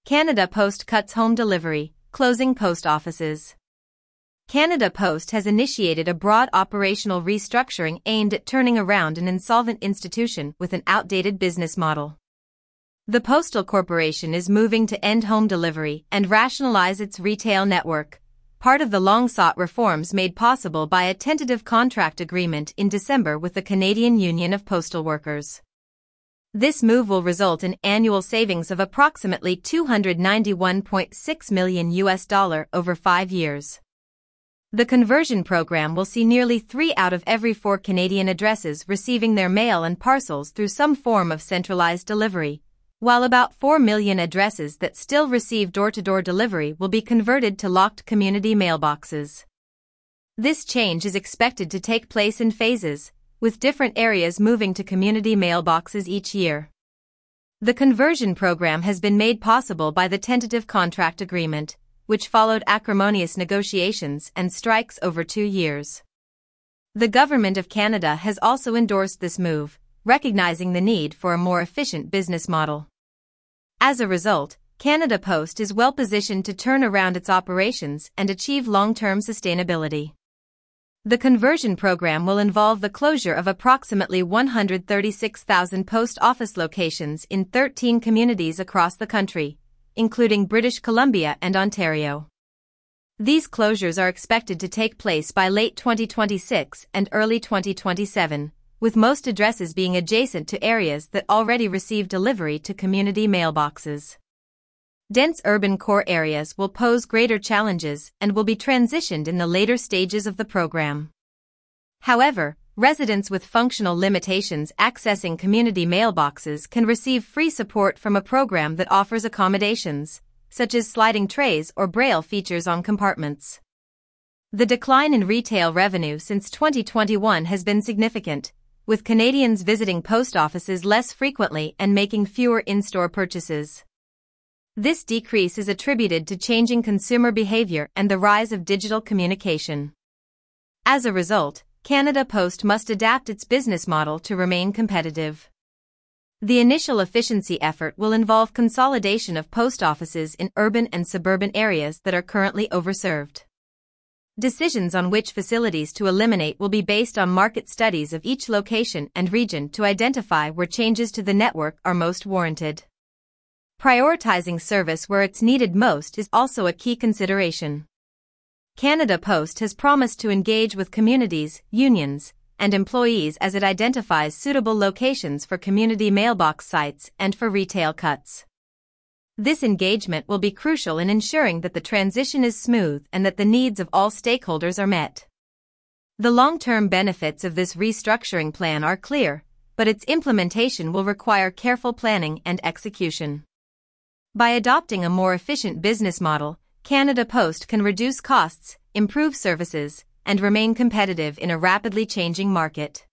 Canada Post cuts home delivery, closing post offices. Canada Post has initiated a broad operational restructuring aimed at turning around an insolvent institution with an outdated business model. The Postal Corporation is moving to end home delivery and rationalize its retail network, part of the long-sought reforms made possible by a tentative contract agreement in December with the Canadian Union of Postal Workers. This move will result in annual savings of approximately $291.6 million over 5 years. The conversion program will see nearly 3 out of every 4 Canadian addresses receiving their mail and parcels through some form of centralized delivery, while about 4 million addresses that still receive door-to-door delivery will be converted to locked community mailboxes. This change is expected to take place in phases, with different areas moving to community mailboxes each year. The conversion program has been made possible by the tentative contract agreement, which followed acrimonious negotiations and strikes over 2 years. The Government of Canada has also endorsed this move, recognizing the need for a more efficient business model. As a result, Canada Post is well positioned to turn around its operations and achieve long-term sustainability. The conversion program will involve the closure of approximately 136,000 post office locations in 13 communities across the country, including British Columbia and Ontario. These closures are expected to take place by late 2026 and early 2027, with most addresses being adjacent to areas that already receive delivery to community mailboxes. Dense urban core areas will pose greater challenges and will be transitioned in the later stages of the program. However, residents with functional limitations accessing community mailboxes can receive free support from a program that offers accommodations, such as sliding trays or braille features on compartments. The decline in retail revenue since 2021 has been significant, with Canadians visiting post offices less frequently and making fewer in-store purchases. This decrease is attributed to changing consumer behavior and the rise of digital communication. As a result, Canada Post must adapt its business model to remain competitive. The initial efficiency effort will involve consolidation of post offices in urban and suburban areas that are currently overserved. Decisions on which facilities to eliminate will be based on market studies of each location and region to identify where changes to the network are most warranted. Prioritizing service where it's needed most is also a key consideration. Canada Post has promised to engage with communities, unions, and employees as it identifies suitable locations for community mailbox sites and for retail cuts. This engagement will be crucial in ensuring that the transition is smooth and that the needs of all stakeholders are met. The long-term benefits of this restructuring plan are clear, but its implementation will require careful planning and execution. By adopting a more efficient business model, Canada Post can reduce costs, improve services, and remain competitive in a rapidly changing market.